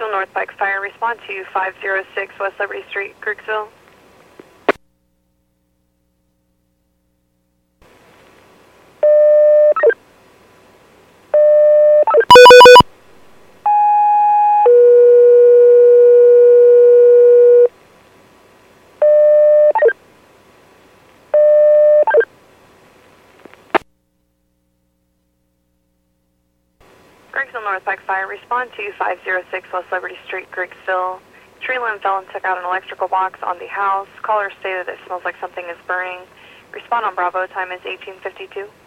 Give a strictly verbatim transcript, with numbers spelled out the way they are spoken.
Kirksville North Pike Fire, respond to five oh six West Liberty Street, Kirksville. Kirksville North Pike Fire, respond to five oh six West Liberty Street, Kirksville. Tree limb fell and took out an electrical box on the house. Caller stated it smells like something is burning. Respond on Bravo, time is eighteen fifty-two.